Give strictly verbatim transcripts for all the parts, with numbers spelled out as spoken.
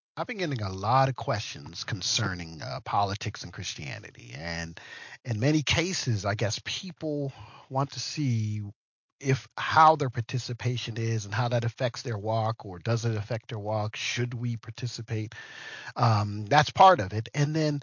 I've been getting a lot of questions concerning uh, politics and Christianity. And in many cases, I guess people want to see if how their participation is and how that affects their walk, or does it affect their walk? Should we participate? Um, that's part of it. And then,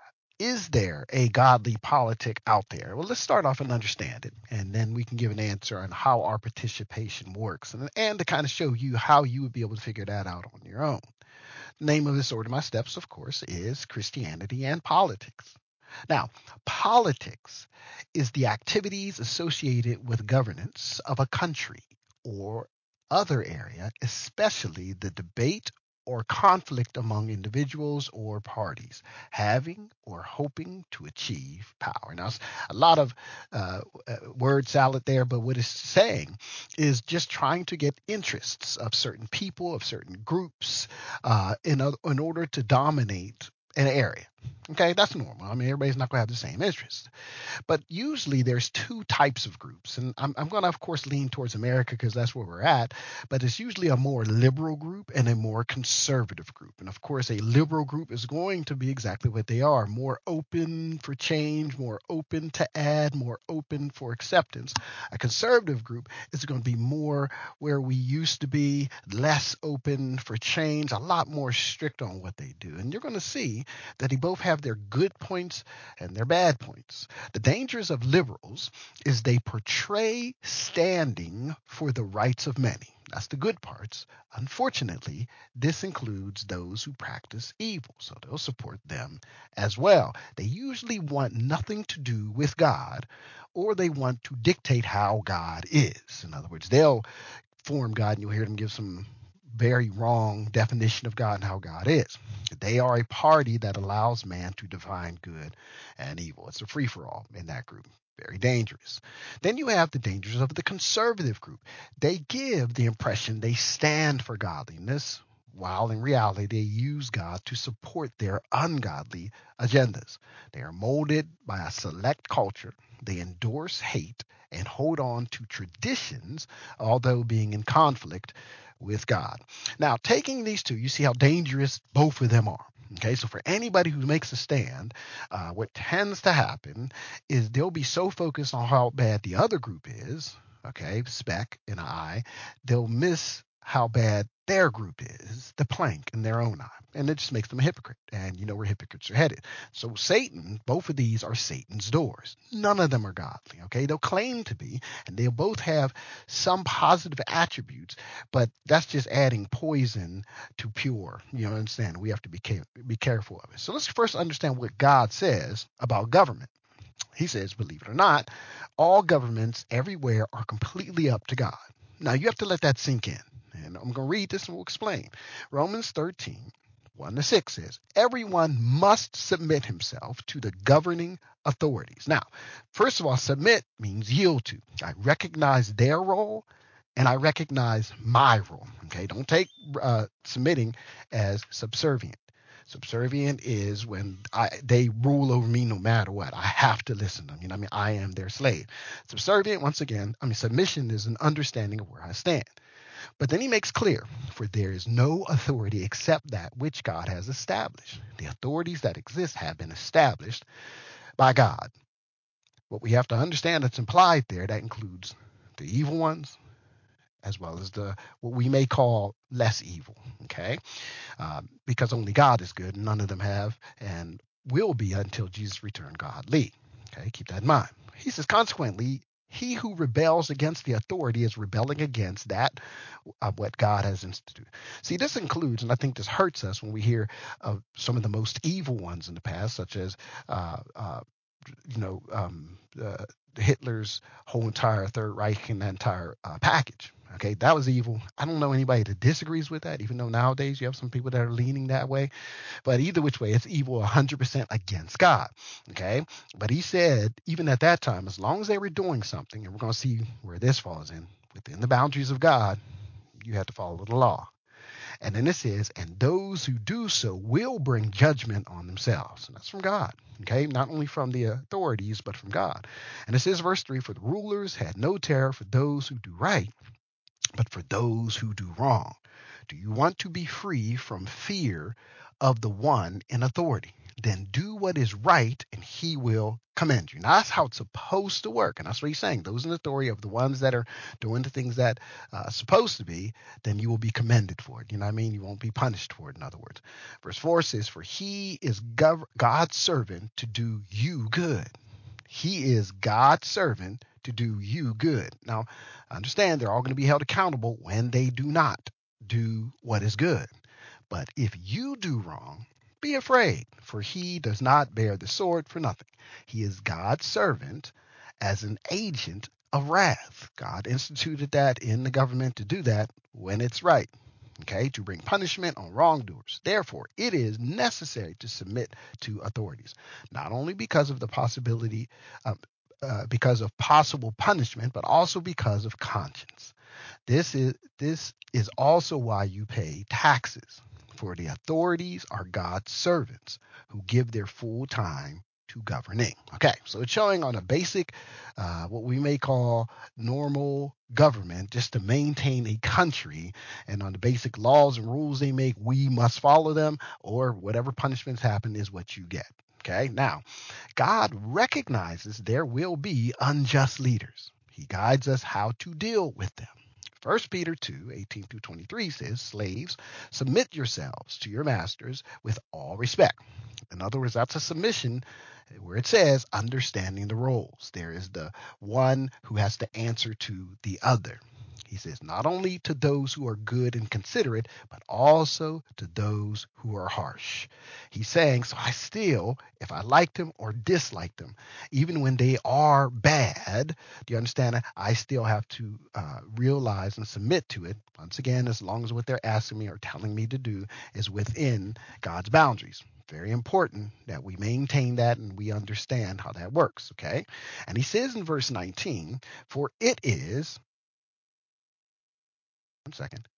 is there a godly politic out there? Well, let's start off and understand it, and then we can give an answer on how our participation works, and, and to kind of show you how you would be able to figure that out on your own. Name of this order, my steps, of course, is Christianity and politics. Now, politics is the activities associated with governance of a country or other area, especially the debate or conflict among individuals or parties, having or hoping to achieve power. Now, it's a lot of uh, uh, word salad there, but what it's saying is just trying to get interests of certain people, of certain groups, uh, in, a, in order to dominate an area. Okay, that's normal. I mean, everybody's not going to have the same interests. But usually there's two types of groups. And I'm, I'm going to, of course, lean towards America because that's where we're at. But it's usually a more liberal group and a more conservative group. And of course, a liberal group is going to be exactly what they are: more open for change, more open to add, more open for acceptance. A conservative group is going to be more where we used to be, less open for change, a lot more strict on what they do. And you're going to see that they both have their good points and their bad points. The dangers of liberals is they portray standing for the rights of many. That's the good parts. Unfortunately, this includes those who practice evil, so they'll support them as well. They usually want nothing to do with God, or they want to dictate how God is. In other words, they'll form God, and you'll hear them give some very wrong definition of God and how God is. They are a party that allows man to define good and evil. It's a free for all in that group. Very dangerous. Then you have the dangers of the conservative group. They give the impression they stand for godliness, while in reality they use God to support their ungodly agendas. They are molded by a select culture. They endorse hate and hold on to traditions, although being in conflict with God. Now, taking these two, you see how dangerous both of them are. Okay, so for anybody who makes a stand, uh, what tends to happen is they'll be so focused on how bad the other group is, okay, speck in an eye, they'll miss how bad their group is, the plank in their own eye. And it just makes them a hypocrite. And you know where hypocrites are headed. So Satan, both of these are Satan's doors. None of them are godly, okay? They'll claim to be, and they'll both have some positive attributes, but that's just adding poison to pure. You know, understand? We have to be care- be careful of it. So let's first understand what God says about government. He says, believe it or not, all governments everywhere are completely up to God. Now you have to let that sink in. And I'm going to read this and we'll explain. Romans thirteen, one to six says, everyone must submit himself to the governing authorities. Now, first of all, submit means yield to. I recognize their role and I recognize my role. Okay, don't take uh, submitting as subservient. Subservient is when I, they rule over me no matter what. I have to listen to them. You know, what I mean, I am their slave. Subservient, once again, I mean, submission is an understanding of where I stand. But then he makes clear, for there is no authority except that which God has established. The authorities that exist have been established by God. What we have to understand that's implied there, that includes the evil ones, as well as the what we may call less evil. Okay, um, because only God is good, and none of them have and will be until Jesus return godly. Okay, keep that in mind. He says, consequently, he who rebels against the authority is rebelling against that of what God has instituted. See, this includes, and I think this hurts us when we hear of some of the most evil ones in the past, such as uh, uh, you know, um, uh, Hitler's whole entire Third Reich and that entire uh, package. Okay, that was evil. I don't know anybody that disagrees with that, even though nowadays you have some people that are leaning that way. But either which way, it's evil one hundred percent against God. Okay, but he said, even at that time, as long as they were doing something, and we're going to see where this falls in, within the boundaries of God, you have to follow the law. And then it says, and those who do so will bring judgment on themselves. And that's from God. Okay, not only from the authorities, but from God. And it says, verse three, for the rulers had no terror for those who do right, but for those who do wrong. Do you want to be free from fear of the one in authority? Then do what is right, and he will commend you. Now, that's how it's supposed to work. And that's what he's saying. Those in authority of the ones that are doing the things that uh, are supposed to be, then you will be commended for it. You know what I mean? You won't be punished for it, in other words. Verse four says, For he is gov- God's servant to do you good. He is God's servant to do you good. Now, understand they're all going to be held accountable when they do not do what is good. But if you do wrong, be afraid, for he does not bear the sword for nothing. He is God's servant as an agent of wrath. God instituted that in the government to do that when it's right, okay, to bring punishment on wrongdoers. Therefore, it is necessary to submit to authorities, not only because of the possibility, of, uh, because of possible punishment, but also because of conscience. This is this is also why you pay taxes, for the authorities are God's servants who give their full time to governing. Okay, so it's showing on a basic, uh, what we may call normal government, just to maintain a country, and on the basic laws and rules they make, we must follow them, or whatever punishments happen is what you get. Okay, now God recognizes there will be unjust leaders. He guides us how to deal with them. First Peter two, eighteen through twenty-three says, Slaves, submit yourselves to your masters with all respect. In other words, that's a submission where it says understanding the roles. There is the one who has to answer to the other. He says, not only to those who are good and considerate, but also to those who are harsh. He's saying, so I still, if I like them or dislike them, even when they are bad, do you understand that? I still have to uh, realize and submit to it. Once again, as long as what they're asking me or telling me to do is within God's boundaries. Very important that we maintain that and we understand how that works, okay? And he says in verse nineteen, for it is, one second.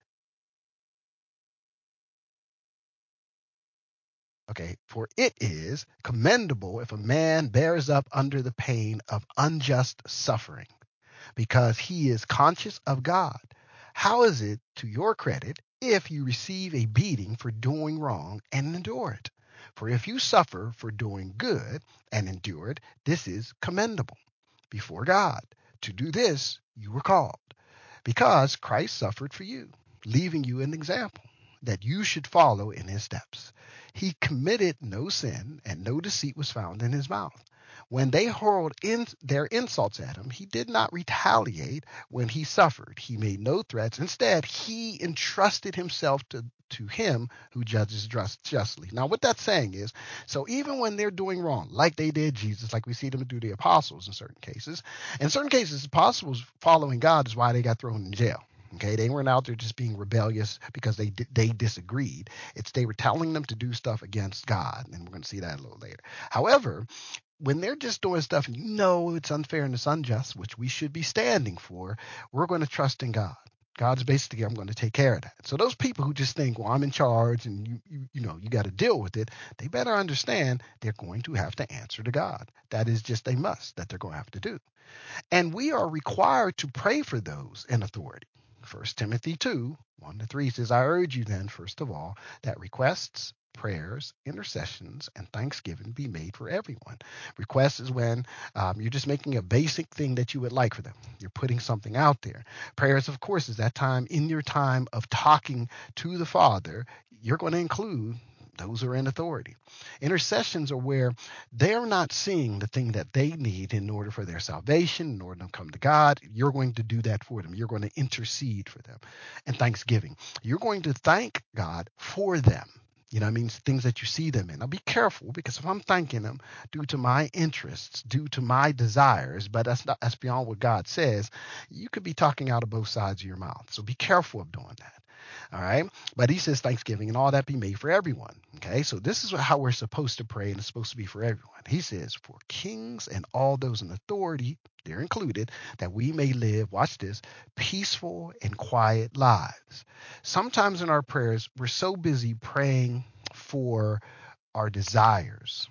Okay, for it is commendable if a man bears up under the pain of unjust suffering, because he is conscious of God. How is it to your credit if you receive a beating for doing wrong and endure it? For if you suffer for doing good and endure it, this is commendable before God. To do this you were called, because Christ suffered for you, leaving you an example that you should follow in his steps. He committed no sin, and no deceit was found in his mouth. When they hurled in their insults at him, he did not retaliate when he suffered. He made no threats. Instead, he entrusted himself to, to him who judges just, justly. Now, what that's saying is, so even when they're doing wrong, like they did Jesus, like we see them do the apostles in certain cases, in certain cases, apostles following God is why they got thrown in jail. Okay, they weren't out there just being rebellious because they they disagreed. It's they were telling them to do stuff against God, and we're going to see that a little later. However, when they're just doing stuff and you know it's unfair and it's unjust, which we should be standing for, we're going to trust in God. God's basically, I'm going to take care of that. So those people who just think, well, I'm in charge and you, you, you know, you got to deal with it, they better understand they're going to have to answer to God. That is just a must that they're going to have to do. And we are required to pray for those in authority. First Timothy two, one to three says, I urge you then, first of all, that requests, prayers, intercessions, and thanksgiving be made for everyone. Request is when um, you're just making a basic thing that you would like for them. You're putting something out there. Prayers, of course, is that time in your time of talking to the Father. You're going to include those who are in authority. Intercessions are where they're not seeing the thing that they need in order for their salvation, in order to come to God. You're going to do that for them. You're going to intercede for them. And thanksgiving, you're going to thank God for them. You know what I mean? Things that you see them in. Now be careful, because if I'm thanking them due to my interests, due to my desires, but that's not that's beyond what God says, you could be talking out of both sides of your mouth. So be careful of doing that. All right. But he says thanksgiving and all that be made for everyone. Okay. So this is how we're supposed to pray, and it's supposed to be for everyone. He says, for kings and all those in authority, they're included, that we may live, watch this, peaceful and quiet lives. Sometimes in our prayers, we're so busy praying for our desires,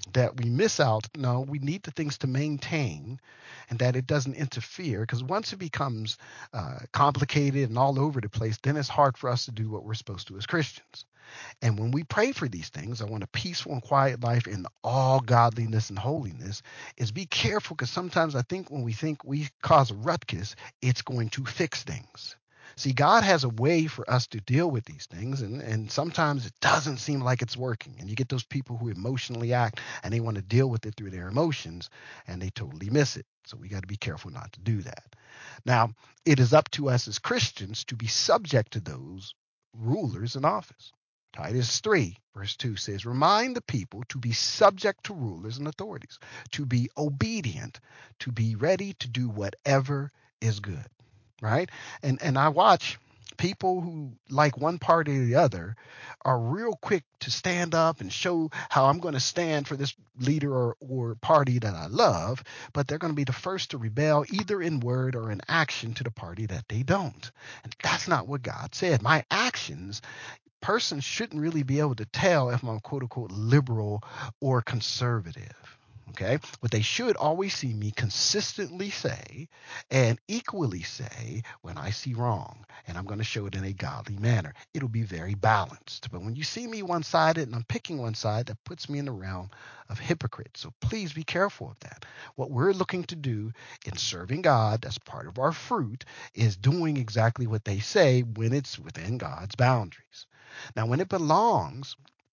that we miss out. No, we need the things to maintain and that it doesn't interfere, because once it becomes uh, complicated and all over the place, then it's hard for us to do what we're supposed to as Christians. And when we pray for these things, I want a peaceful and quiet life in all godliness and holiness, is be careful, because sometimes I think when we think we cause a ruckus, it's going to fix things. See, God has a way for us to deal with these things, and, and sometimes it doesn't seem like it's working. And you get those people who emotionally act and they want to deal with it through their emotions, and they totally miss it. So we got to be careful not to do that. Now, it is up to us as Christians to be subject to those rulers in office. Titus three, verse two says, remind the people to be subject to rulers and authorities, to be obedient, to be ready to do whatever is good. Right? And and I watch people who like one party or the other are real quick to stand up and show how I'm going to stand for this leader or, or party that I love, but they're going to be the first to rebel either in word or in action to the party that they don't. And that's not what God said. My actions, persons shouldn't really be able to tell if I'm quote unquote liberal or conservative. Okay, but they should always see me consistently say and equally say when I see wrong, and I'm going to show it in a godly manner. It'll be very balanced. But when you see me one-sided and I'm picking one side, that puts me in the realm of hypocrite. So please be careful of that. What we're looking to do in serving God, as part of our fruit, is doing exactly what they say when it's within God's boundaries. Now, when it belongs,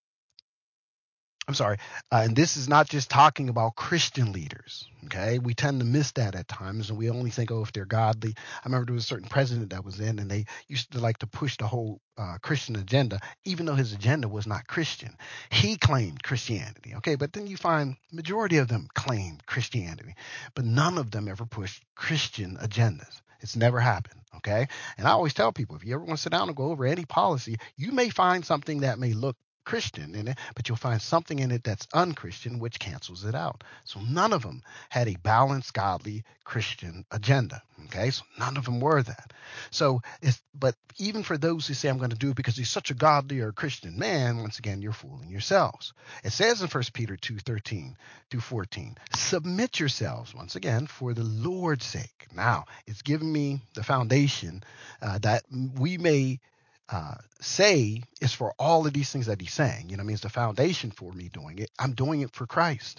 I'm sorry, uh, and this is not just talking about Christian leaders, okay? We tend to miss that at times, and we only think, oh, if they're godly. I remember there was a certain president that was in, and they used to like to push the whole uh, Christian agenda, even though his agenda was not Christian. He claimed Christianity, okay? But then you find majority of them claimed Christianity, but none of them ever pushed Christian agendas. It's never happened, okay? And I always tell people, if you ever want to sit down and go over any policy, you may find something that may look Christian in it, but you'll find something in it that's unchristian, which cancels it out. So none of them had a balanced, godly Christian agenda. Okay, so none of them were that. So, it's, but even for those who say I'm going to do it because he's such a godly or Christian man, once again, you're fooling yourselves. It says in First Peter two thirteen through fourteen, submit yourselves, once again, for the Lord's sake. Now, it's giving me the foundation uh, that we may uh, say is for all of these things that he's saying. You know, I mean, it's the foundation for me doing it. I'm doing it for Christ.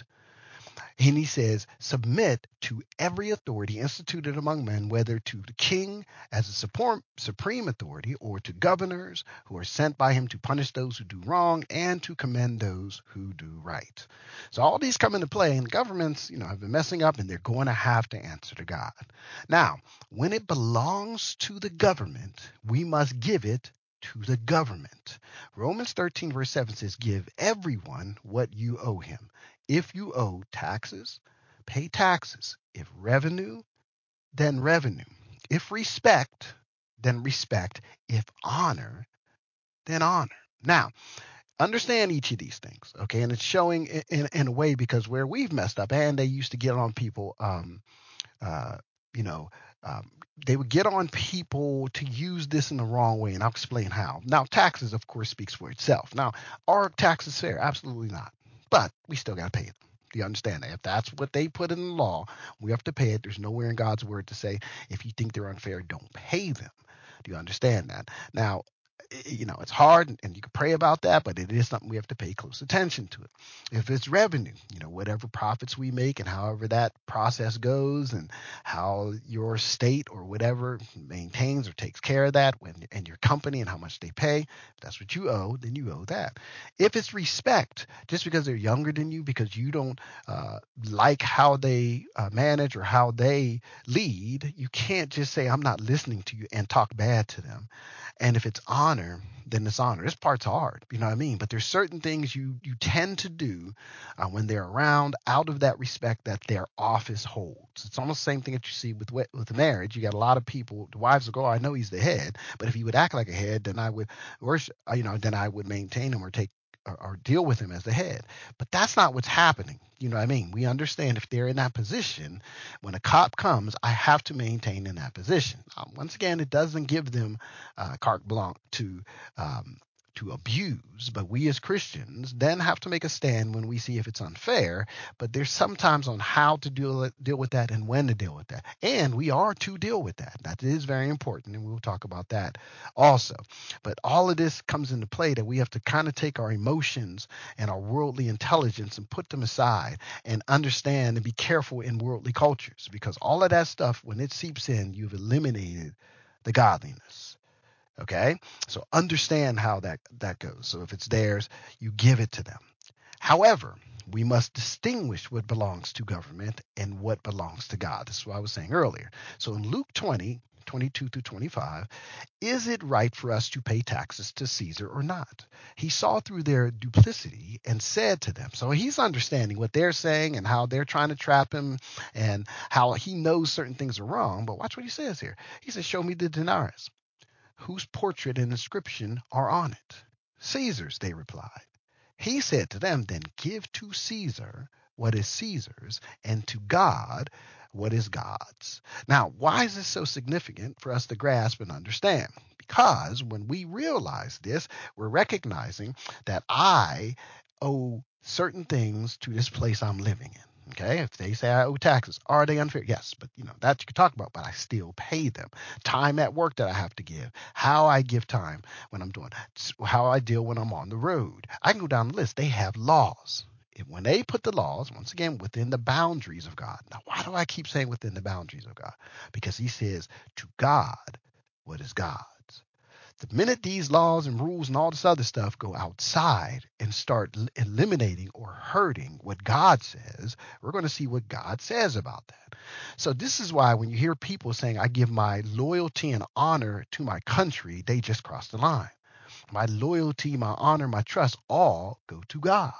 And he says, submit to every authority instituted among men, whether to the king as a supreme authority or to governors who are sent by him to punish those who do wrong and to commend those who do right. So all these come into play, and governments, you know, have been messing up, and they're going to have to answer to God. Now, when it belongs to the government, we must give it to the government. Romans thirteen verse seven says, give everyone what you owe him. If you owe taxes, pay taxes. If revenue, then revenue. If respect, then respect. If honor, then honor. Now, understand each of these things, okay? And it's showing in, in, in a way, because where we've messed up, and they used to get on people, um, uh, you know, um, they would get on people to use this in the wrong way, and I'll explain how. Now, taxes, of course, speaks for itself. Now, are taxes fair? Absolutely not. But we still got to pay them. Do you understand that? If that's what they put in the law, we have to pay it. There's nowhere in God's word to say, if you think they're unfair, don't pay them. Do you understand that? Now, you know, it's hard, and you can pray about that, but it is something we have to pay close attention to it. If it's revenue, you know, whatever profits we make and however that process goes and how your state or whatever maintains or takes care of that when and your company and how much they pay, if that's what you owe, then you owe that. If it's respect, just because they're younger than you, because you don't uh, like how they uh, manage or how they lead, you can't just say, I'm not listening to you and talk bad to them. And if it's honor, then it's honor. This part's hard, you know what I mean? But there's certain things you you tend to do uh, when they're around out of that respect that their office holds. It's almost the same thing that you see with with marriage. You got a lot of people, the wives will go, oh, I know he's the head, but if he would act like a head, then I would worship, you know, then I would maintain him or take or, or deal with him as the head. But that's not what's happening. You know what I mean? We understand if they're in that position, when a cop comes, I have to maintain in that position. Um, once again, it doesn't give them uh, carte blanche to um, to abuse, but we as Christians then have to make a stand when we see if it's unfair. But there's sometimes on how to deal deal with that and when to deal with that, and we are to deal with that. That is very important, and we'll talk about that also. But all of this comes into play that we have to kind of take our emotions and our worldly intelligence and put them aside and understand and be careful in worldly cultures, because all of that stuff, when it seeps in, you've eliminated the godliness. Okay, so understand how that that goes. So if it's theirs, you give it to them. However, we must distinguish what belongs to government and what belongs to God. This is what I was saying earlier. So in Luke twenty, twenty-two through twenty-five, is it right for us to pay taxes to Caesar or not? He saw through their duplicity and said to them. So he's understanding what they're saying and how they're trying to trap him and how he knows certain things are wrong. But watch what he says here. He says, show me the denarius. Whose portrait and inscription are on it? Caesar's, they replied. He said to them, then give to Caesar what is Caesar's, and to God what is God's. Now, why is this so significant for us to grasp and understand? Because when we realize this, we're recognizing that I owe certain things to this place I'm living in. Okay, if they say I owe taxes, are they unfair? Yes, but you know that you can talk about, but I still pay them. Time at work that I have to give, how I give time when I'm doing, how I deal when I'm on the road. I can go down the list. They have laws. If, when they put the laws, once again, within the boundaries of God. Now, why do I keep saying within the boundaries of God? Because he says, to God, what is God's? The minute these laws and rules and all this other stuff go outside and start eliminating or hurting what God says, we're going to see what God says about that. So this is why when you hear people saying, I give my loyalty and honor to my country, they just cross the line. My loyalty, my honor, my trust all go to God.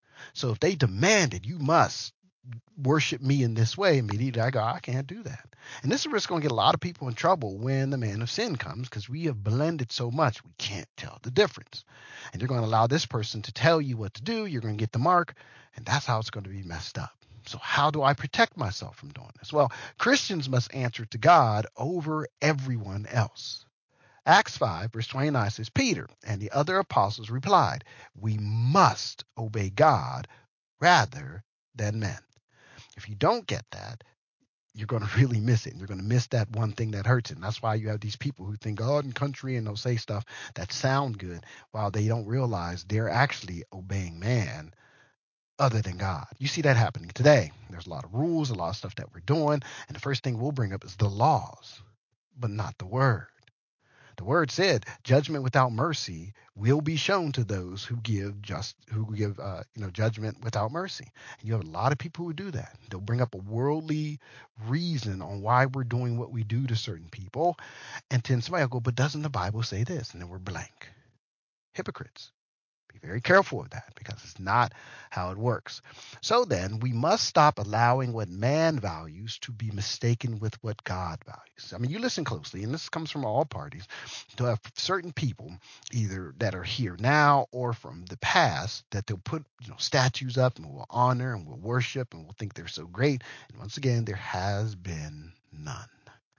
So if they demanded, you must worship me in this way, immediately I go, I can't do that. And this is where it's going to get a lot of people in trouble when the man of sin comes, because we have blended so much we can't tell the difference. And you're going to allow this person to tell you what to do. You're going to get the mark, and that's how it's going to be messed up. So how do I protect myself from doing this? Well, Christians must answer to God over everyone else. Acts five, verse twenty-nine says, Peter and the other apostles replied, we must obey God rather than men. If you don't get that, you're going to really miss it. You're going to miss that one thing that hurts it. And that's why you have these people who think God and country and they'll say stuff that sound good while they don't realize they're actually obeying man other than God. You see that happening today. There's a lot of rules, a lot of stuff that we're doing. And the first thing we'll bring up is the laws, but not the word. The word said, judgment without mercy will be shown to those who give just who give uh, you know judgment without mercy. And you have a lot of people who do that. They'll bring up a worldly reason on why we're doing what we do to certain people, and then somebody will go, but doesn't the Bible say this? And then we're blank. Hypocrites. Be very careful of that, because it's not how it works. So then we must stop allowing what man values to be mistaken with what God values. I mean, you listen closely, and this comes from all parties, to have certain people either that are here now or from the past that they'll put you know statues up and we'll honor and we'll worship and we'll think they're so great. And once again, there has been none.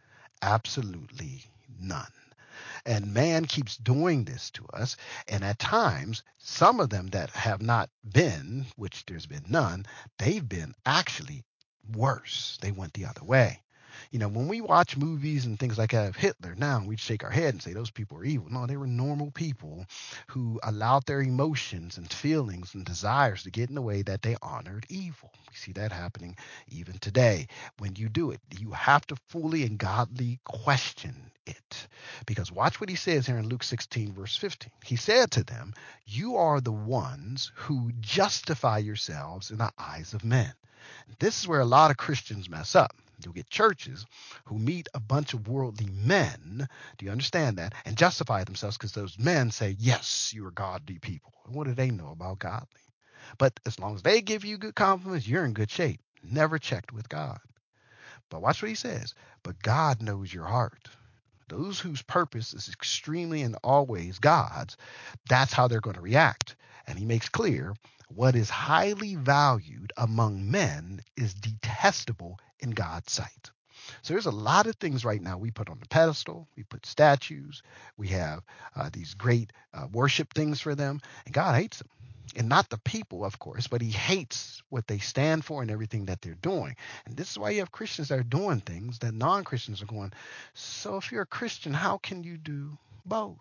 Absolutely none. And man keeps doing this to us. And at times, some of them that have not been, which there's been none, they've been actually worse. They went the other way. You know, when we watch movies and things like that of Hitler now, we shake our head and say those people are evil. No, they were normal people who allowed their emotions and feelings and desires to get in the way that they honored evil. We see that happening even today. When you do it, you have to fully and godly question it. Because watch what he says here in Luke sixteen, verse fifteen. He said to them, you are the ones who justify yourselves in the eyes of men. This is where a lot of Christians mess up. You'll get churches who meet a bunch of worldly men, do you understand that, and justify themselves because those men say, yes, you are godly people. And what do they know about godly? But as long as they give you good compliments, you're in good shape. Never checked with God. But watch what he says. But God knows your heart. Those whose purpose is extremely and always God's, that's how they're going to react. And he makes clear what is highly valued among men is detestable in God's sight. So there's a lot of things right now we put on the pedestal. We put statues. We have uh, these great uh, worship things for them, and God hates them. And not the people, of course, but he hates what they stand for and everything that they're doing. And this is why you have Christians that are doing things that non-Christians are going, so if you're a Christian, how can you do both?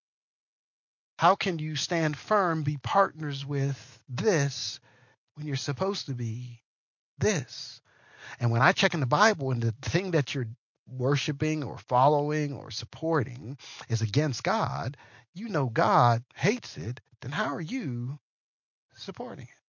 How can you stand firm, be partners with this when you're supposed to be this? And when I check in the Bible and the thing that you're worshiping or following or supporting is against God, you know God hates it, then how are you supporting it?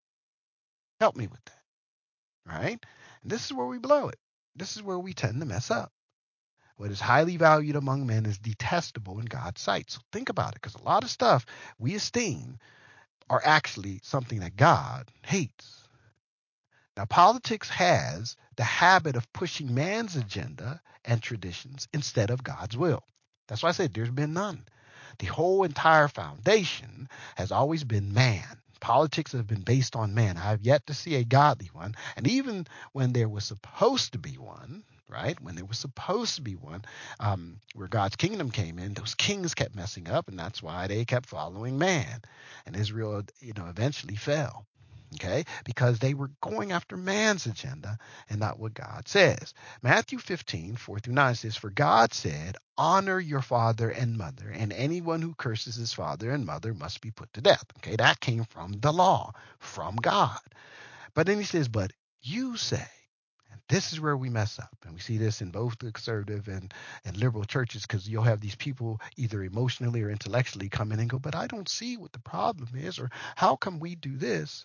Help me with that, right? And this is where we blow it. This is where we tend to mess up. What is highly valued among men is detestable in God's sight. So think about it, because a lot of stuff we esteem are actually something that God hates. Now, politics has the habit of pushing man's agenda and traditions instead of God's will. That's why I said there's been none. The whole entire foundation has always been man. Politics have been based on man. I have yet to see a godly one. And even when there was supposed to be one, right? When there was supposed to be one, um, where God's kingdom came in, those kings kept messing up, and that's why they kept following man. And Israel, you know, eventually fell. Okay, because they were going after man's agenda and not what God says. Matthew fifteen, four through nine says, for God said, honor your father and mother, and anyone who curses his father and mother must be put to death. Okay, that came from the law, from God. But then he says, but you say, and this is where we mess up. And we see this in both the conservative and, and liberal churches, because you'll have these people either emotionally or intellectually come in and go, but I don't see what the problem is, or how come we do this?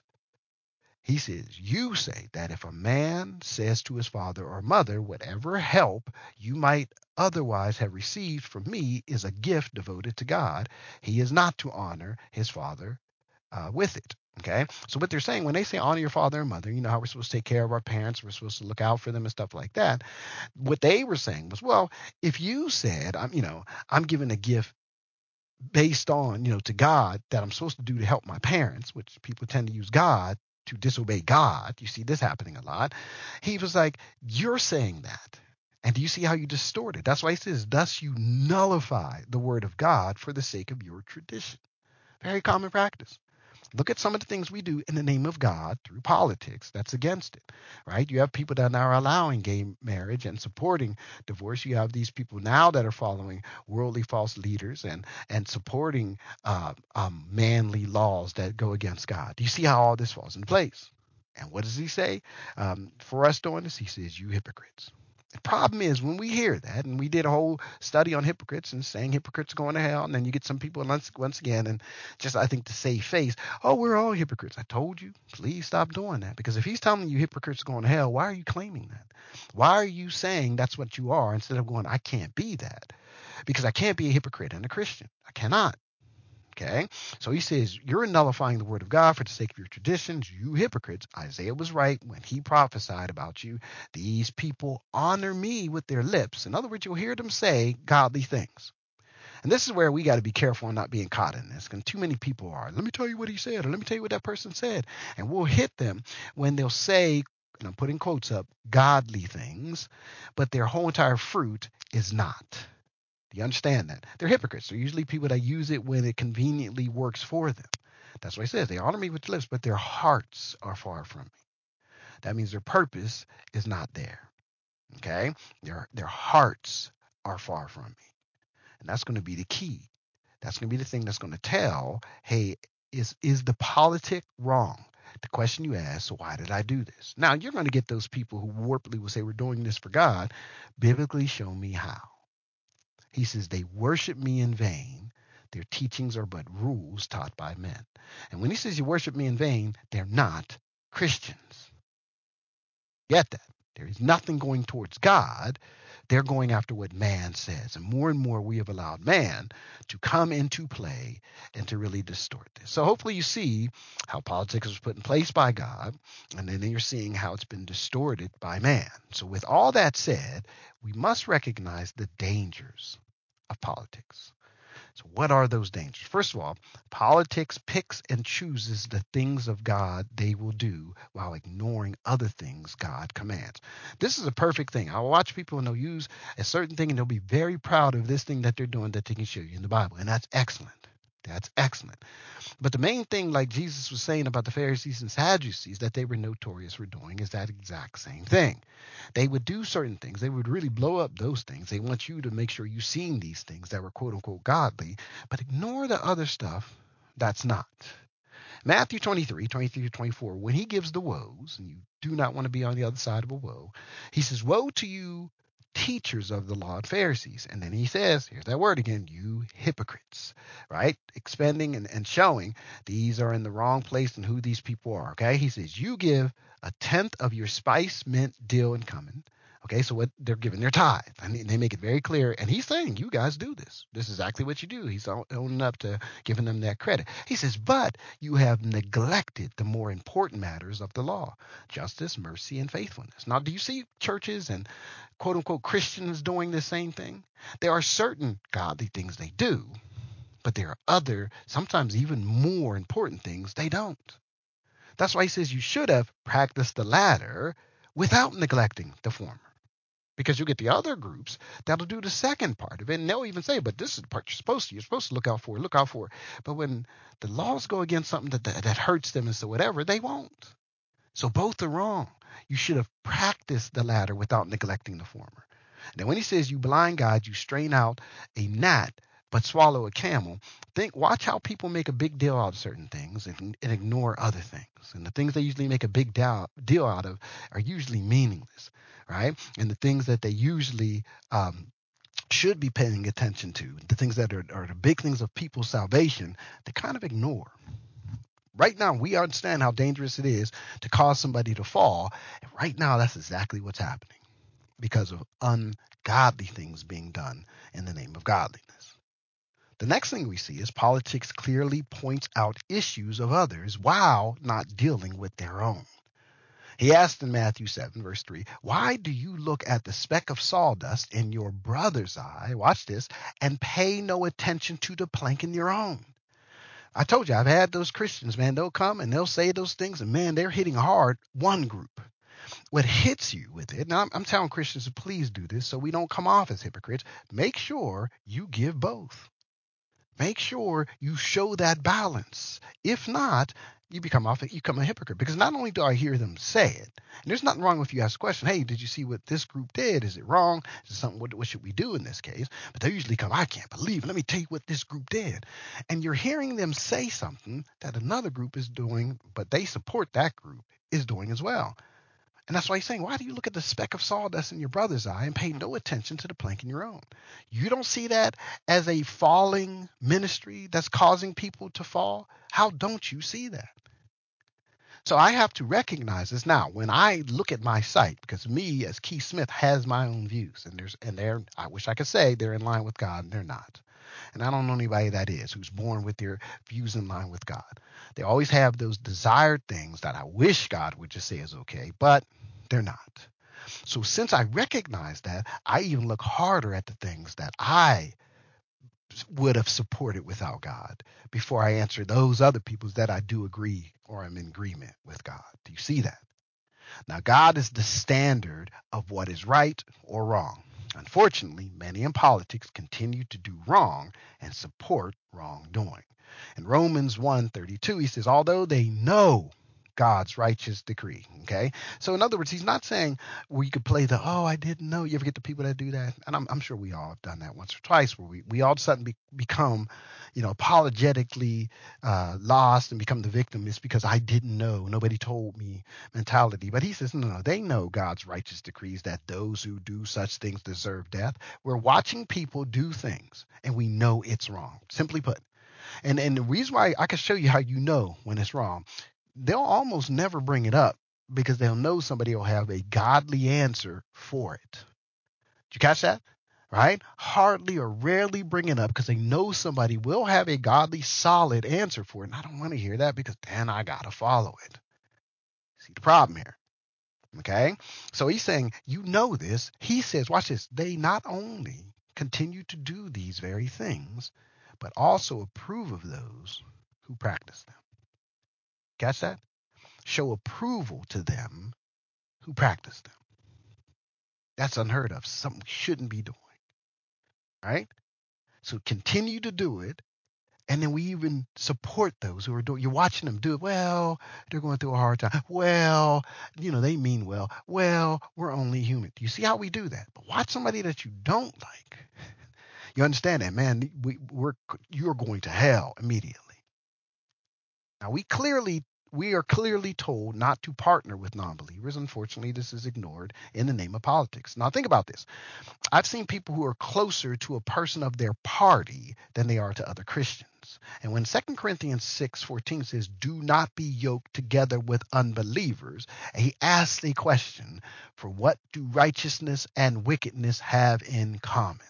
He says, you say that if a man says to his father or mother, whatever help you might otherwise have received from me is a gift devoted to God, he is not to honor his father uh, with it. Okay. So what they're saying when they say honor your father and mother, you know how we're supposed to take care of our parents, we're supposed to look out for them and stuff like that. What they were saying was, well, if you said, I'm, you know, I'm giving a gift based on, you know, to God that I'm supposed to do to help my parents, which people tend to use God to disobey God. You see this happening a lot. He was like, you're saying that. And do you see how you distort it? That's why he says, thus you nullify the word of God for the sake of your tradition. Very common practice. Look at some of the things we do in the name of God through politics that's against it, right? You have people that are allowing gay marriage and supporting divorce. You have these people now that are following worldly false leaders and and supporting uh, um, manly laws that go against God. Do you see how all this falls into place? And what does he say? Um, for us doing this, he says, you hypocrites. The problem is when we hear that, and we did a whole study on hypocrites and saying hypocrites are going to hell, and then you get some people once, once again, and just I think to save face, oh, we're all hypocrites. I told you, please stop doing that. Because if he's telling you hypocrites are going to hell, why are you claiming that? Why are you saying that's what you are instead of going, I can't be that? Because I can't be a hypocrite and a Christian. I cannot. Okay, so he says, you're nullifying the word of God for the sake of your traditions, you hypocrites. Isaiah was right when he prophesied about you. These people honor me with their lips. In other words, you'll hear them say godly things. And this is where we got to be careful on not being caught in this, because too many people are. Let me tell you what he said, or let me tell you what that person said. And we'll hit them when they'll say, and I'm putting quotes up, godly things, but their whole entire fruit is not. Do you understand that? They're hypocrites. They're usually people that use it when it conveniently works for them. That's what he says. They honor me with lips, but their hearts are far from me. That means their purpose is not there. Okay? Their their hearts are far from me. And that's going to be the key. That's going to be the thing that's going to tell, hey, is is the politic wrong? The question you ask, so why did I do this? Now, you're going to get those people who warpedly will say, we're doing this for God. Biblically, show me how. He says, they worship me in vain. Their teachings are but rules taught by men. And when he says you worship me in vain, they're not Christians. Get that? There is nothing going towards God. They're going after what man says. And more and more we have allowed man to come into play and to really distort this. So hopefully you see how politics was put in place by God, and then you're seeing how it's been distorted by man. So with all that said, we must recognize the dangers of politics. So, what are those dangers? First of all, politics picks and chooses the things of God they will do while ignoring other things God commands. This is a perfect thing. I'll watch people and they'll use a certain thing and they'll be very proud of this thing that they're doing that they can show you in the Bible. And that's excellent. That's excellent. But the main thing, like Jesus was saying about the Pharisees and Sadducees, that they were notorious for doing is that exact same thing. They would do certain things. They would really blow up those things. They want you to make sure you've seen these things that were quote unquote godly, but ignore the other stuff that's not. Matthew twenty-three, twenty-three to twenty-four, when he gives the woes, and you do not want to be on the other side of a woe, he says, woe to you, teachers of the law and Pharisees. And then he says, here's that word again, you hypocrites, right? Expending and, and showing these are in the wrong place and who these people are, okay? He says, you give a tenth of your spice, mint, dill, and cumin. Okay, so what they're giving their tithe. I mean, they make it very clear. And he's saying, you guys do this. This is exactly what you do. He's owning up to giving them that credit. He says, but you have neglected the more important matters of the law, justice, mercy, and faithfulness. Now, do you see churches and quote unquote Christians doing the same thing? There are certain godly things they do, but there are other, sometimes even more important things they don't. That's why he says you should have practiced the latter without neglecting the former. Because you get the other groups that'll do the second part of it. And they'll even say, but this is the part you're supposed to. You're supposed to look out for, look out for. But when the laws go against something that, that, that hurts them and so whatever, they won't. So both are wrong. You should have practiced the latter without neglecting the former. And then when he says you blind guides, you strain out a gnat but swallow a camel, think watch how people make a big deal out of certain things and, and ignore other things. And the things they usually make a big deal, deal out of are usually meaningless, right? And the things that they usually um, should be paying attention to, the things that are, are the big things of people's salvation, they kind of ignore. Right now, we understand how dangerous it is to cause somebody to fall. And right now, that's exactly what's happening because of ungodly things being done in the name of godliness. The next thing we see is politics clearly points out issues of others while not dealing with their own. He asked in Matthew seven, verse three, why do you look at the speck of sawdust in your brother's eye, watch this, and pay no attention to the plank in your own? I told you, I've had those Christians, man, they'll come and they'll say those things, and man, they're hitting hard one group. What hits you with it, now I'm, I'm telling Christians to please do this so we don't come off as hypocrites, make sure you give both. Make sure you show that balance. If not, you become off, you become a hypocrite. Because not only do I hear them say it, and there's nothing wrong if you ask a question, hey, did you see what this group did? Is it wrong? Is it something, what, what should we do in this case? But they usually come, I can't believe it. Let me tell you what this group did. And you're hearing them say something that another group is doing, but they support that group, is doing as well. And that's why he's saying, why do you look at the speck of sawdust in your brother's eye and pay no attention to the plank in your own? You don't see that as a falling ministry that's causing people to fall? How don't you see that? So I have to recognize this now when I look at my site, because me as Keith Smith has my own views, and there's and they're I wish I could say they're in line with God, and they're not. And I don't know anybody that is who's born with their views in line with God. They always have those desired things that I wish God would just say is okay, but they're not. So since I recognize that, I even look harder at the things that I would have supported without God before I answer those other people's that I do agree or am in agreement with God. Do you see that? Now, God is the standard of what is right or wrong. Unfortunately, many in politics continue to do wrong and support wrongdoing. In Romans one thirty-two, he says, although they know God's righteous decree. Okay. So in other words, he's not saying well, you could play the, oh, I didn't know. You ever get the people that do that? And I'm, I'm sure we all have done that once or twice where we, we all of a sudden be, become, you know, apologetically uh, lost and become the victim. It's because I didn't know. Nobody told me mentality. But he says, no, no, they know God's righteous decrees that those who do such things deserve death. We're watching people do things and we know it's wrong. Simply put. And, and the reason why I can show you how you know when it's wrong, they'll almost never bring it up because they'll know somebody will have a godly answer for it. Did you catch that? Right? Hardly or rarely bring it up because they know somebody will have a godly, solid answer for it. And I don't want to hear that because then I got to follow it. See the problem here. Okay? So he's saying, you know this. He says, watch this. They not only continue to do these very things, but also approve of those who practice them. Catch that? Show approval to them who practice them. That's unheard of. Something we shouldn't be doing. Right? So continue to do it. And then we even support those who are doing. You're watching them do it. Well, they're going through a hard time. Well, you know, they mean well. Well, we're only human. Do you see how we do that? But watch somebody that you don't like. You understand that, man? We, we're you're going to hell immediately. Now we clearly we are clearly told not to partner with non-believers. Unfortunately, this is ignored in the name of politics. Now think about this. I've seen people who are closer to a person of their party than they are to other Christians. And when Second Corinthians six fourteen says, do not be yoked together with unbelievers, he asks a question, for what do righteousness and wickedness have in common?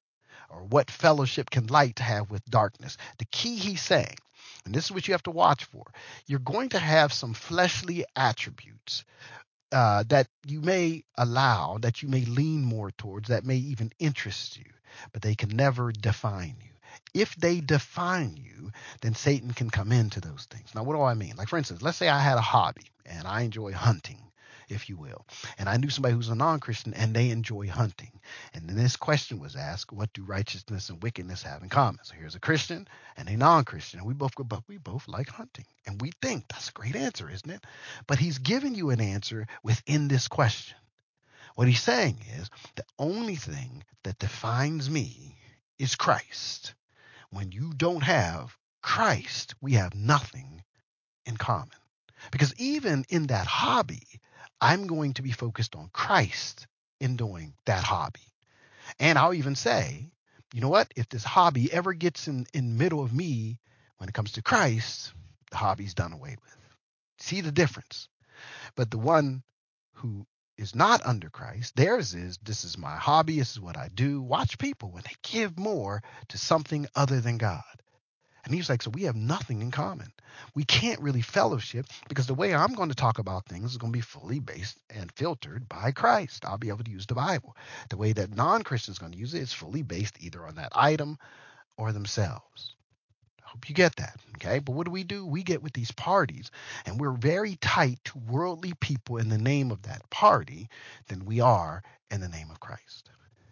Or what fellowship can light have with darkness? The key he's saying, and this is what you have to watch for, you're going to have some fleshly attributes uh, that you may allow, that you may lean more towards, that may even interest you, but they can never define you. If they define you, then Satan can come into those things. Now, what do I mean? Like, for instance, let's say I had a hobby and I enjoy hunting, if you will, and I knew somebody who's a non-Christian and they enjoy hunting. And then this question was asked, what do righteousness and wickedness have in common? So here's a Christian and a non-Christian, and we both go, but we both like hunting. And we think that's a great answer, isn't it? But he's giving you an answer within this question. What he's saying is the only thing that defines me is Christ. When you don't have Christ, we have nothing in common. Because even in that hobby, I'm going to be focused on Christ in doing that hobby. And I'll even say, you know what? If this hobby ever gets in in the middle of me when it comes to Christ, the hobby's done away with. See the difference? But the one who is not under Christ, theirs is, this is my hobby, this is what I do. Watch people when they give more to something other than God. And he's like, so we have nothing in common. We can't really fellowship because the way I'm going to talk about things is going to be fully based and filtered by Christ. I'll be able to use the Bible. The way that non-Christians are going to use it is fully based either on that item or themselves. I hope you get that, okay? But what do we do? We get with these parties, and we're very tight to worldly people in the name of that party than we are in the name of Christ.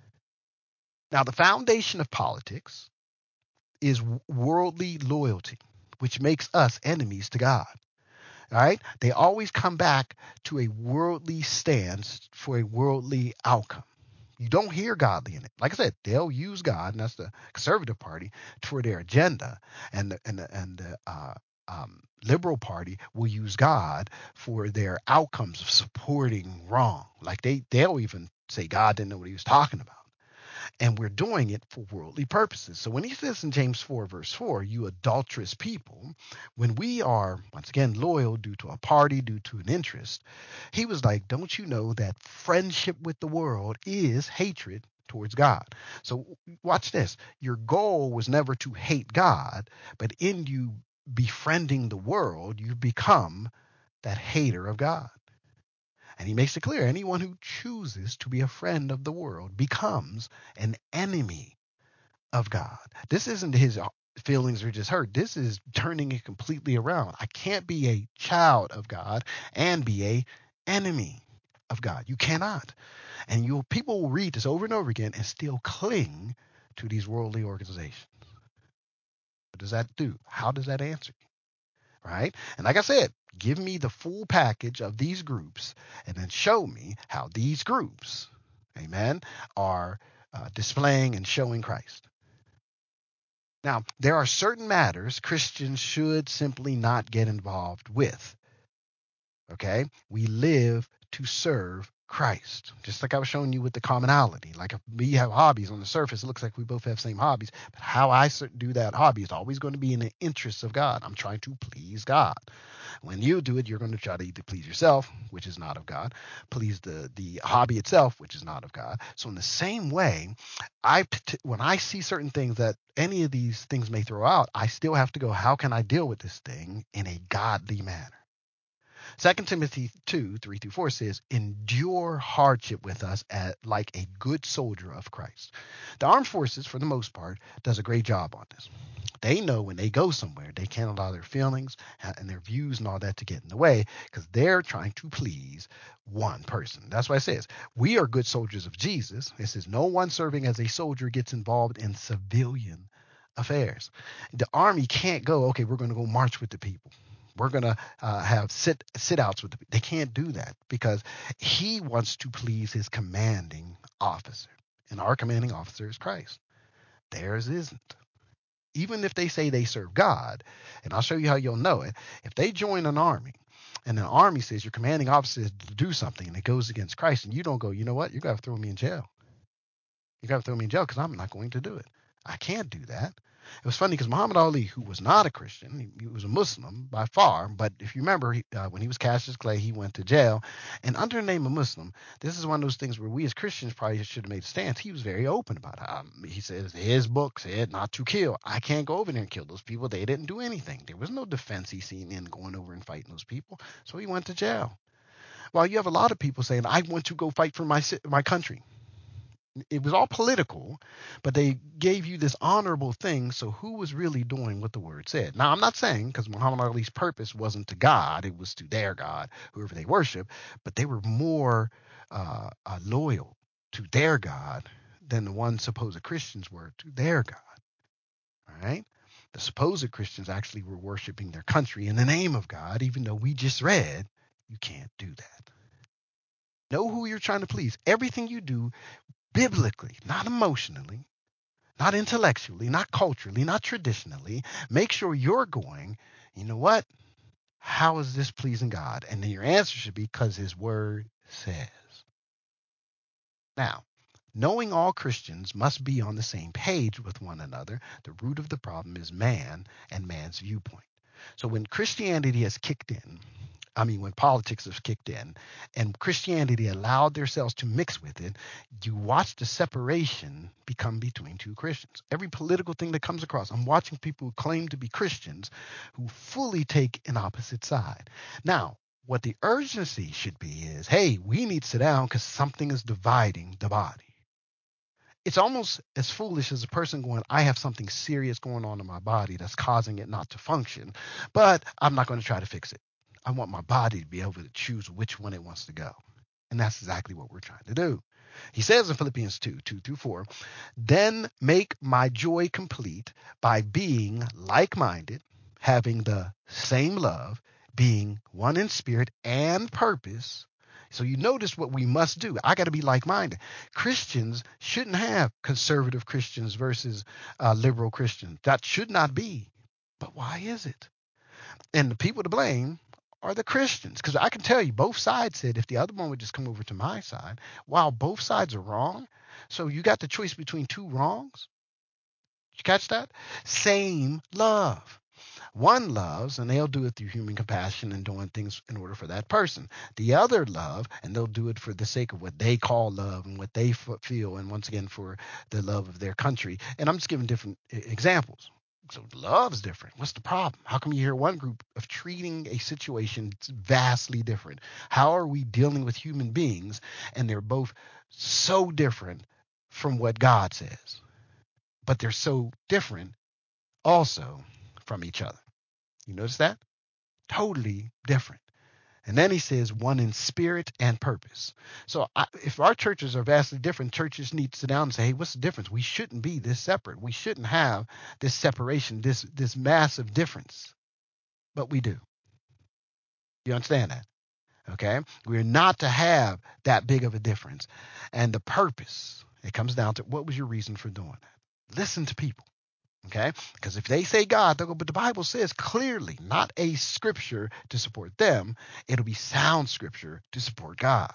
Now, the foundation of politics is worldly loyalty, which makes us enemies to God. All right? They always come back to a worldly stance for a worldly outcome. You don't hear godly in it. Like I said, they'll use God, and that's the conservative party, for their agenda, and the, and the, and the uh, um, liberal party will use God for their outcomes of supporting wrong. Like they they'll even say God didn't know what he was talking about. And we're doing it for worldly purposes. So when he says in James four, verse four, you adulterous people, when we are, once again, loyal due to a party, due to an interest, he was like, don't you know that friendship with the world is hatred towards God? So watch this. Your goal was never to hate God, but in you befriending the world, you become that hater of God. And he makes it clear anyone who chooses to be a friend of the world becomes an enemy of God. This isn't his feelings are just hurt. This is turning it completely around. I can't be a child of God and be a enemy of God. You cannot. And you people will read this over and over again and still cling to these worldly organizations. What does that do? How does that answer you? Right? And like I said, give me the full package of these groups and then show me how these groups, amen, are uh, displaying and showing Christ. Now, there are certain matters Christians should simply not get involved with. Okay? We live to serve Christ. Just like I was showing you with the commonality. Like if we have hobbies on the surface, it looks like we both have same hobbies. But how I do that hobby is always going to be in the interests of God. I'm trying to please God. When you do it, you're going to try to either please yourself, which is not of God, please the the hobby itself, which is not of God. So in the same way, I when I see certain things that any of these things may throw out, I still have to go, how can I deal with this thing in a godly manner? Second Timothy two, three through four says, endure hardship with us at, like a good soldier of Christ. The armed forces, for the most part, does a great job on this. They know when they go somewhere, they can't allow their feelings and their views and all that to get in the way because they're trying to please one person. That's why it says, we are good soldiers of Jesus. It says, no one serving as a soldier gets involved in civilian affairs. The army can't go, okay, we're going to go march with the people. We're going to uh, have sit sit outs with the people. They can't do that because he wants to please his commanding officer. And our commanding officer is Christ. Theirs isn't. Even if they say they serve God, and I'll show you how you'll know it, if they join an army and the army says your commanding officer is to do something and it goes against Christ and you don't go, you know what, you're going to throw me in jail. You got to throw me in jail because I'm not going to do it. I can't do that. It was funny because Muhammad Ali, who was not a Christian, he, he was a Muslim by far, but if you remember, he, uh, when he was Cassius Clay, he went to jail. And under the name of Muslim, this is one of those things where we as Christians probably should have made a stance. He was very open about it. Um, he says his book said not to kill. I can't go over there and kill those people. They didn't do anything. There was no defense he seen in going over and fighting those people. So he went to jail. Well, you have a lot of people saying, I want to go fight for my my country. It was all political, but they gave you this honorable thing. So who was really doing what the word said? Now, I'm not saying because Muhammad Ali's purpose wasn't to God, it was to their God, whoever they worship, but they were more uh, uh, loyal to their God than the ones supposed Christians were to their God. All right? The supposed Christians actually were worshiping their country in the name of God, even though we just read you can't do that. Know who you're trying to please. Everything you do biblically, not emotionally, not intellectually, not culturally, not traditionally. Make sure you're going, you know what? How is this pleasing God? And then your answer should be because his word says. Now, knowing all Christians must be on the same page with one another, the root of the problem is man and man's viewpoint. So when Christianity has kicked in, I mean, when politics has kicked in and Christianity allowed themselves to mix with it, you watch the separation become between two Christians. Every political thing that comes across, I'm watching people who claim to be Christians who fully take an opposite side. Now, what the urgency should be is, hey, we need to sit down because something is dividing the body. It's almost as foolish as a person going, I have something serious going on in my body that's causing it not to function, but I'm not going to try to fix it. I want my body to be able to choose which one it wants to go. And that's exactly what we're trying to do. He says in Philippians two, two through four, then make my joy complete by being like-minded, having the same love, being one in spirit and purpose. So you notice what we must do. I got to be like-minded. Christians shouldn't have conservative Christians versus uh, liberal Christians. That should not be. But why is it? And the people to blame are the Christians. Because I can tell you, both sides said if the other one would just come over to my side, while both sides are wrong. So you got the choice between two wrongs. Did you catch that? Same love. One loves, and they'll do it through human compassion and doing things in order for that person. The other love, and they'll do it for the sake of what they call love and what they f- feel, and once again, for the love of their country. And I'm just giving different e- examples. So love's different. What's the problem? How come you hear one group of treating a situation vastly different? How are we dealing with human beings, and they're both so different from what God says, but they're so different also from each other? You notice that? Totally different. And then he says one in spirit and purpose. So I, if our churches are vastly different, churches need to sit down and say, hey, what's the difference? We shouldn't be this separate. We shouldn't have this separation, this this massive difference. But we do. You understand that? Okay? We're not to have that big of a difference. And the purpose, it comes down to what was your reason for doing that? Listen to people. Okay? Because if they say God, they'll go, but the Bible says clearly, not a scripture to support them. It'll be sound scripture to support God.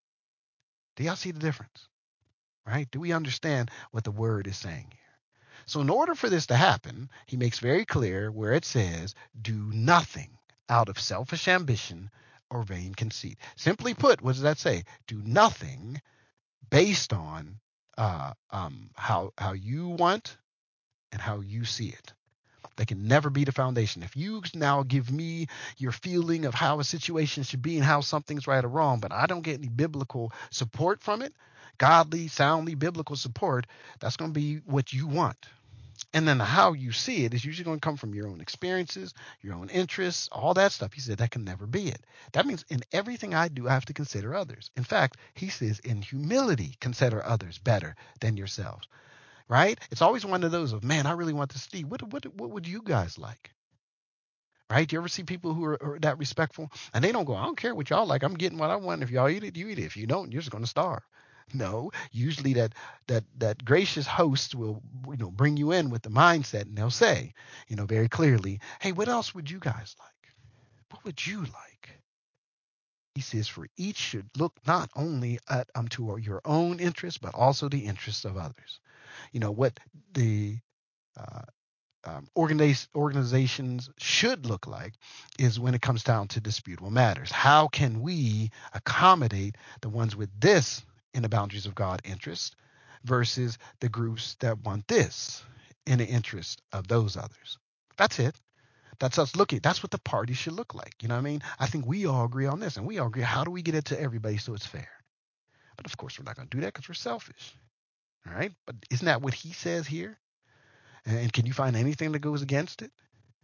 Do y'all see the difference? Right? Do we understand what the word is saying here? So in order for this to happen, he makes very clear where it says, do nothing out of selfish ambition or vain conceit. Simply put, what does that say? Do nothing based on uh, um, how how you want and how you see it. They can never be the foundation. If you now give me your feeling of how a situation should be and how something's right or wrong, but I don't get any biblical support from it, godly, soundly biblical support, that's going to be what you want. And then how you see it is usually going to come from your own experiences, your own interests, all that stuff. He said that can never be it. That means in everything I do, I have to consider others. In fact, he says in humility, consider others better than yourselves. Right? It's always one of those of, man, I really want to see. What, what, what would you guys like? Right? Do you ever see people who are, are that respectful? And they don't go, I don't care what y'all like. I'm getting what I want. If y'all eat it, you eat it. If you don't, you're just going to starve. No, usually that that that gracious host will, you know, bring you in with the mindset, and they'll say, you know, very clearly, hey, what else would you guys like? What would you like? He says, for each should look not only at um to your own interests, but also the interests of others. You know what the uh, um, organize, organizations should look like is when it comes down to disputable matters. How can we accommodate the ones with this in the boundaries of God interest versus the groups that want this in the interest of those others? That's it. That's us looking. That's what the party should look like. You know what I mean? I think we all agree on this, and we all agree. How do we get it to everybody so it's fair? But of course, we're not going to do that because we're selfish. All right. But isn't that what he says here? And can you find anything that goes against it?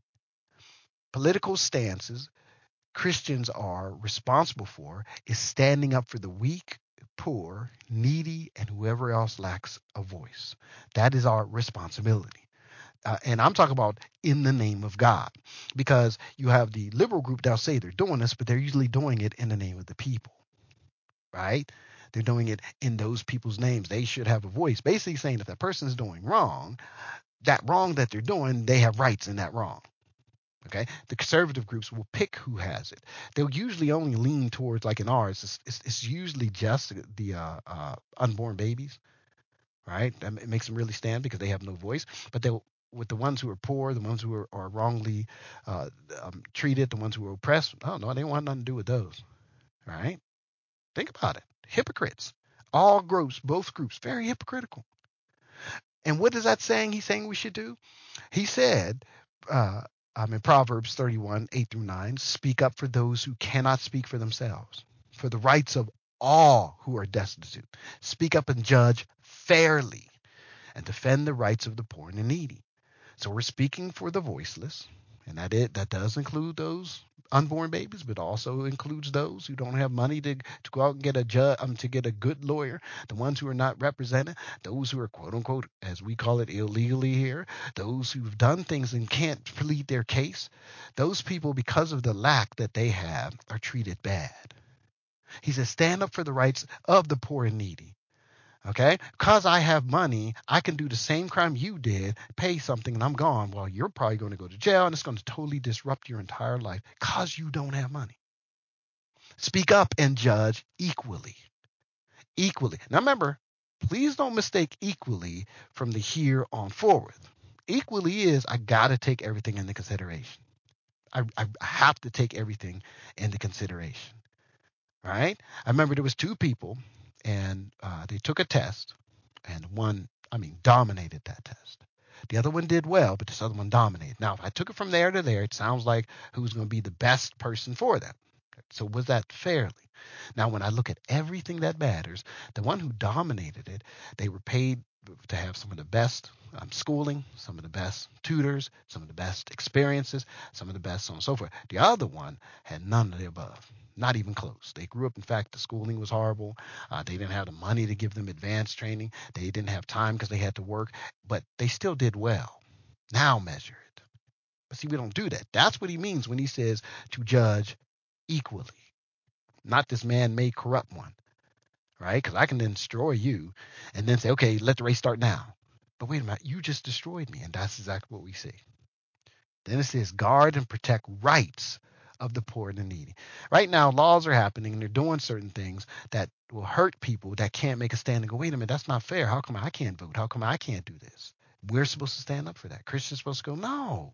Political stances Christians are responsible for is standing up for the weak, poor, needy, and whoever else lacks a voice. That is our responsibility. Uh, and I'm talking about in the name of God, because you have the liberal group that'll say they're doing this, but they're usually doing it in the name of the people, right? They're doing it in those people's names. They should have a voice, basically saying if that person is doing wrong, that wrong that they're doing, they have rights in that wrong. Okay, the conservative groups will pick who has it. They'll usually only lean towards, like in ours, it's, it's, it's usually just the uh, uh, unborn babies, right? That it makes them really stand because they have no voice. But they'll, with the ones who are poor, the ones who are, are wrongly uh, um, treated, the ones who are oppressed, oh no, they don't want nothing to do with those, right? Think about it. Hypocrites. All groups, both groups, very hypocritical. And what is that saying he's saying we should do? He said, uh, um, in Proverbs thirty-one, eight through nine, speak up for those who cannot speak for themselves, for the rights of all who are destitute. Speak up and judge fairly and defend the rights of the poor and the needy. So we're speaking for the voiceless, and that it that does include those unborn babies, but also includes those who don't have money to, to go out and get a judge, um, to get a good lawyer, the ones who are not represented, those who are quote unquote, as we call it illegally here, those who've done things and can't plead their case. Those people, because of the lack that they have, are treated bad. He says, stand up for the rights of the poor and needy. Okay, because I have money, I can do the same crime you did, pay something, and I'm gone. Well, you're probably going to go to jail, and it's going to totally disrupt your entire life because you don't have money. Speak up and judge equally. Equally. Now remember, please don't mistake equally from the here on forward. Equally is I got to take everything into consideration. I, I have to take everything into consideration. Right? I remember there was two people, and uh, they took a test. And one, I mean, dominated that test. The other one did well, but this other one dominated. Now, if I took it from there to there, it sounds like who's going to be the best person for them. So was that fairly? Now, when I look at everything that matters, the one who dominated it, they were paid to have some of the best um, schooling, some of the best tutors, some of the best experiences, some of the best so on and so forth. The other one had none of the above. Not even close. They grew up, in fact, the schooling was horrible. Uh, they didn't have the money to give them advanced training. They didn't have time because they had to work, but they still did well. Now measure it. But see, we don't do that. That's what he means when he says to judge equally, not this man-made corrupt one, right? Because I can then destroy you and then say, okay, let the race start now. But wait a minute, you just destroyed me, and that's exactly what we see. Then it says, guard and protect rights of the poor and the needy. Right now, laws are happening, and they're doing certain things that will hurt people that can't make a stand and go, wait a minute, that's not fair. How come I can't vote? How come I can't do this? We're supposed to stand up for that. Christians are supposed to go, no.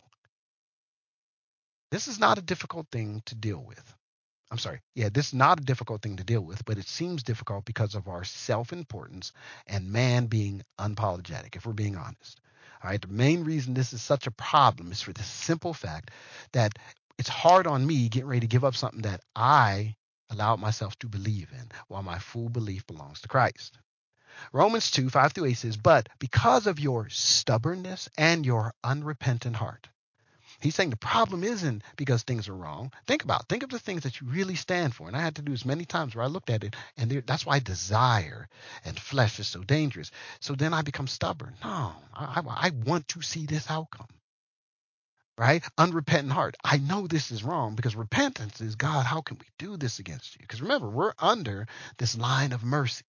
This is not a difficult thing to deal with. I'm sorry. Yeah, this is not a difficult thing to deal with, but it seems difficult because of our self-importance and man being unapologetic, if we're being honest. All right. The main reason this is such a problem is for the simple fact that it's hard on me getting ready to give up something that I allowed myself to believe in while my full belief belongs to Christ. Romans two, five through eight says, but because of your stubbornness and your unrepentant heart. He's saying the problem isn't because things are wrong. Think about, think of the things that you really stand for. And I had to do this many times where I looked at it, and there, that's why desire and flesh is so dangerous. So then I become stubborn. No, I, I, I want to see this outcome, right? Unrepentant heart. I know this is wrong because repentance is, God, how can we do this against you? Because remember, we're under this line of mercy.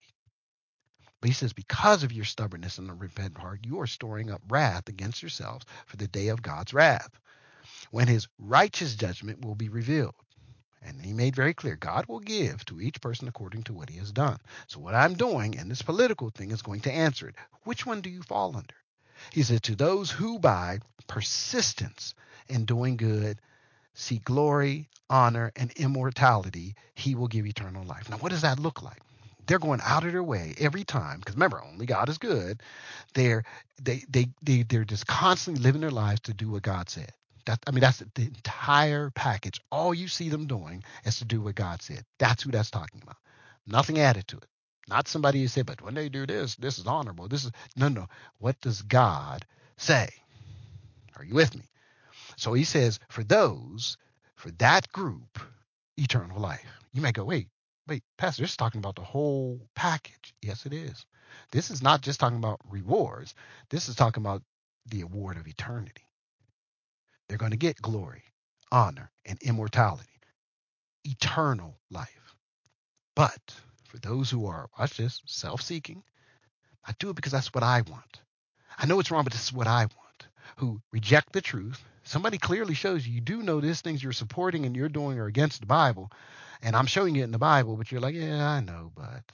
But he says, because of your stubbornness and unrepentant heart, you are storing up wrath against yourselves for the day of God's wrath, when his righteous judgment will be revealed. And he made very clear, God will give to each person according to what he has done. So what I'm doing in this political thing is going to answer it. Which one do you fall under? He said, to those who by persistence in doing good seek glory, honor, and immortality, he will give eternal life. Now, what does that look like? They're going out of their way every time, because remember, only God is good. They're they they they they're just constantly living their lives to do what God said. That, I mean, that's the entire package. All you see them doing is to do what God said. That's who that's talking about. Nothing added to it. Not somebody who said, but when they do this, this is honorable. This is no, no. What does God say? Are you with me? So he says, for those, for that group, eternal life. You may go, wait, wait, Pastor, this is talking about the whole package. Yes, it is. This is not just talking about rewards. This is talking about the award of eternity. They're going to get glory, honor, and immortality, eternal life. But for those who are, watch this, self-seeking, I do it because that's what I want. I know it's wrong, but this is what I want. Who reject the truth. Somebody clearly shows you, you do know these things you're supporting and you're doing are against the Bible. And I'm showing you it in the Bible, but you're like, yeah, I know, but.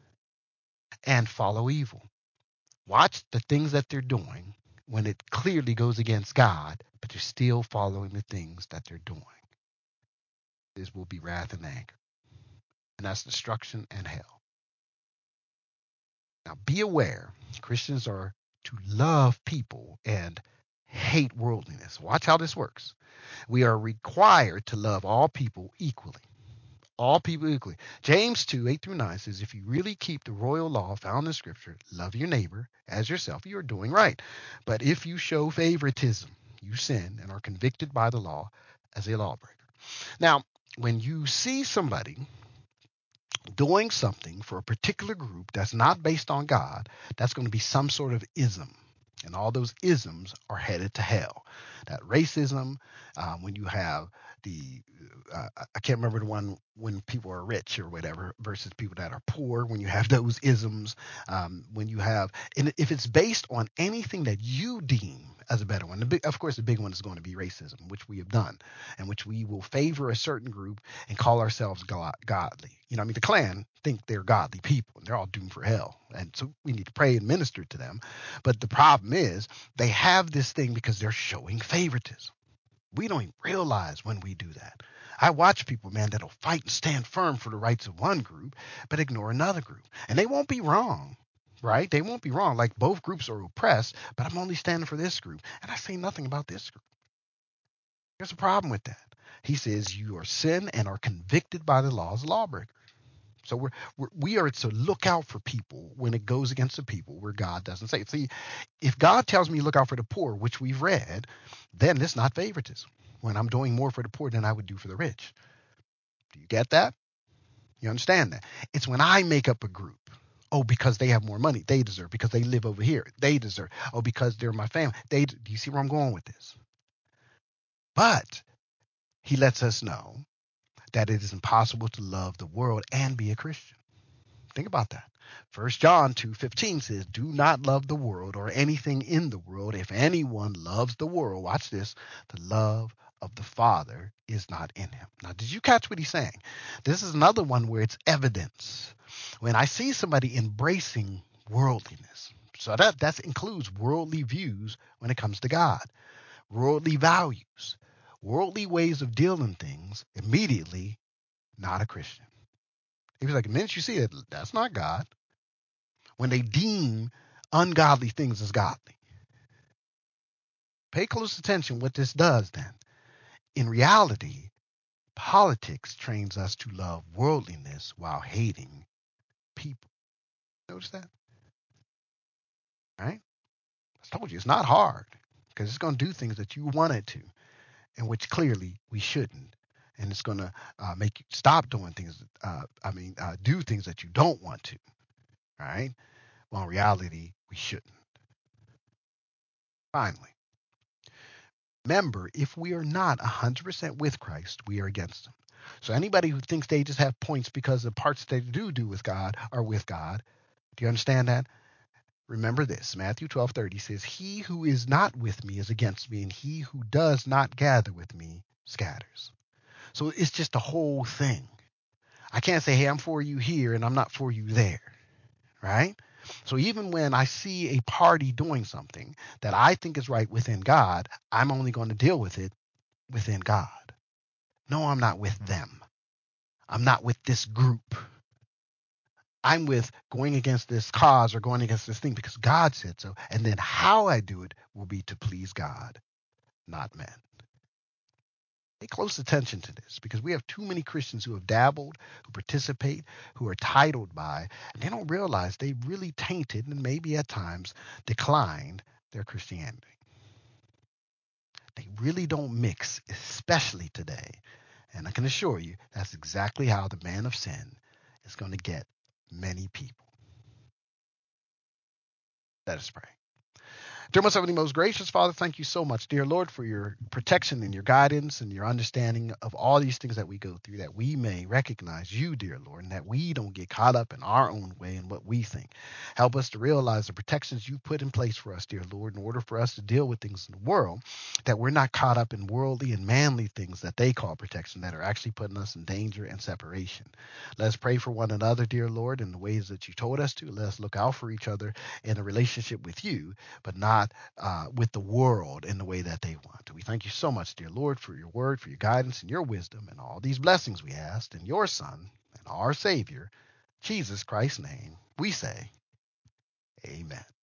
And follow evil. Watch the things that they're doing when it clearly goes against God, but you're still following the things that they're doing. This will be wrath and anger. And that's destruction and hell. Now be aware, Christians are to love people and hate worldliness. Watch how this works. We are required to love all people equally. All people equally. James two, eight through nine says, if you really keep the royal law found in Scripture, love your neighbor as yourself, you are doing right. But if you show favoritism, you sin and are convicted by the law as a lawbreaker. Now, when you see somebody doing something for a particular group that's not based on God, that's going to be some sort of ism. And all those isms are headed to hell. That racism, um, when you have the, uh, I can't remember the one when people are rich or whatever versus people that are poor, when you have those isms, um, when you have, and if it's based on anything that you deem as a better one, the big, of course, the big one is going to be racism, which we have done, and which we will favor a certain group and call ourselves godly. You know, I mean, the Klan think they're godly people and they're all doomed for hell. And so we need to pray and minister to them. But the problem is they have this thing because they're showing favoritism. We don't even realize when we do that. I watch people, man, that'll fight and stand firm for the rights of one group, but ignore another group. And they won't be wrong, right? They won't be wrong. Like both groups are oppressed, but I'm only standing for this group. And I say nothing about this group. There's a problem with that. He says you are sin and are convicted by the law as a lawbreaker. So we're, we're we are to look out for people when it goes against the people where God doesn't say. See, if God tells me look out for the poor, which we've read, then it's not favoritism. When I'm doing more for the poor than I would do for the rich. Do you get that? You understand that? It's when I make up a group. Oh, because they have more money, they deserve. Because they live over here, they deserve. Oh, because they're my family, they. Do you see where I'm going with this? But he lets us know that it is impossible to love the world and be a Christian. Think about that. First John two fifteen says, do not love the world or anything in the world. If anyone loves the world, watch this, the love of the Father is not in him. Now, did you catch what he's saying? This is another one where it's evidence. When I see somebody embracing worldliness, so that, that includes worldly views when it comes to God, worldly values, worldly ways of dealing things, immediately not a Christian. He was like, the minute you see it, that's not God. When they deem ungodly things as godly. Pay close attention what this does then. In reality, politics trains us to love worldliness while hating people. Notice that? Right? I told you it's not hard because it's going to do things that you want it to, and which clearly we shouldn't. And it's going to uh, make you stop doing things. Uh, I mean, uh, do things that you don't want to. Right? Well, in reality, we shouldn't. Finally, remember, if we are not one hundred percent with Christ, we are against him. So anybody who thinks they just have points because the parts they do do with God are with God, do you understand that? Remember this. Matthew twelve thirty says, he who is not with me is against me, and he who does not gather with me scatters. So it's just the whole thing. I can't say, hey, I'm for you here and I'm not for you there. Right? So even when I see a party doing something that I think is right within God, I'm only going to deal with it within God. No, I'm not with them. I'm not with this group. I'm with going against this cause or going against this thing because God said so. And then how I do it will be to please God, not men. Pay close attention to this because we have too many Christians who have dabbled, who participate, who are titled by, and they don't realize they really tainted and maybe at times declined their Christianity. They really don't mix, especially today. And I can assure you that's exactly how the man of sin is going to get many people. Let us pray. Dear most heavenly, most gracious Father, thank you so much, dear Lord, for your protection and your guidance and your understanding of all these things that we go through, that we may recognize you, dear Lord, and that we don't get caught up in our own way and what we think. Help us to realize the protections you put in place for us, dear Lord, in order for us to deal with things in the world, that we're not caught up in worldly and manly things that they call protection that are actually putting us in danger and separation. Let us pray for one another, dear Lord, in the ways that you told us to. Let us look out for each other in a relationship with you, but not uh, with the world in the way that they want to. We thank you so much, dear Lord, for your word, for your guidance and your wisdom and all these blessings we asked in your Son and our Savior, Jesus Christ's name. We say, amen.